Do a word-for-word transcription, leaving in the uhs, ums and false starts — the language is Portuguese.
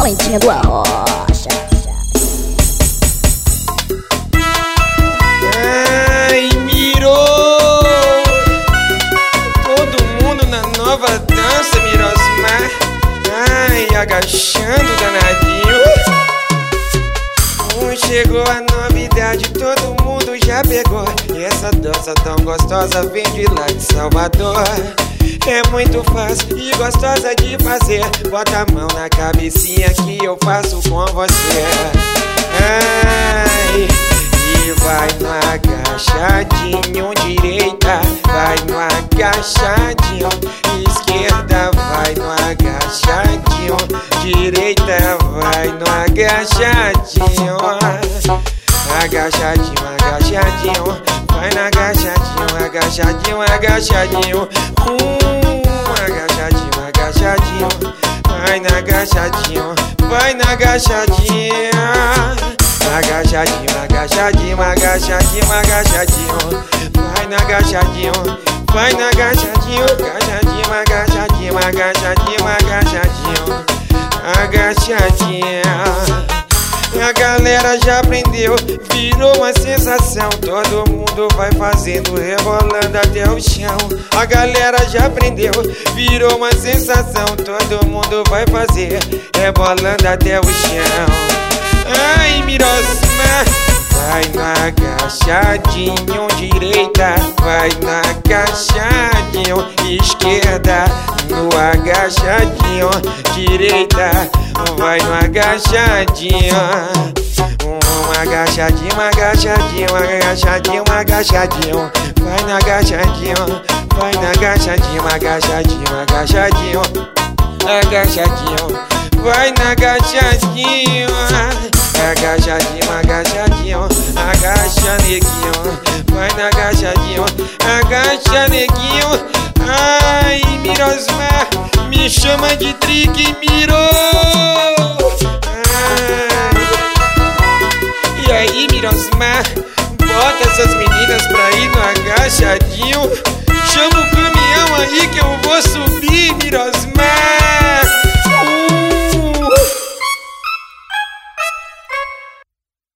Valentina do Arrocha. Ai, mirou! Todo mundo na nova dança, Mirosmar. Ai, agachando danadinho. Uh, chegou a novidade, todo mundo já pegou. E essa dança tão gostosa vem de lá de Salvador. É muito fácil e gostosa de fazer. Bota a mão na cabecinha que eu faço com você. Ai, e vai no agachadinho, direita, vai no agachadinho, esquerda, vai no agachadinho, direita, vai no agachadinho, agachadinho, agachadinho, vai no agachadinho, agachadinho, agachadinho, um, agachadinho, agachadinho, vai no agachadinho, vai no agachadinho. Agachadinho, agachadinho, agachadinho, agachadinho, vai no agachadinho, vai no agachadinho, agachadinho, agachadinho, agachadinho, agachadinho, agachadinho. A galera já aprendeu, virou uma sensação. Todo mundo vai fazendo, rebolando até o chão. A galera já aprendeu, virou uma sensação. Todo mundo vai fazer, rebolando até o chão. Ai, Mirosmar, vai no agachadinho, direita, vai no agachadinho, esquerda, no agachadinho, direita, vai no agachadinho, um agachadinho, agachadinho, agachadinho, agachadinho, vai no agachadinho, vai no agachadinho, agachadinho, agachadinho, agachadinho, vai no agachadinho, agachadinho, agachadinho, agacha neguinho, vai no agachadinho, agacha neguinho. Ai, Mirosmar, me chama de Trick Miro. E aí, Mirosmar, bota essas meninas pra ir no agachadinho. Chama o caminhão aí que eu vou subir.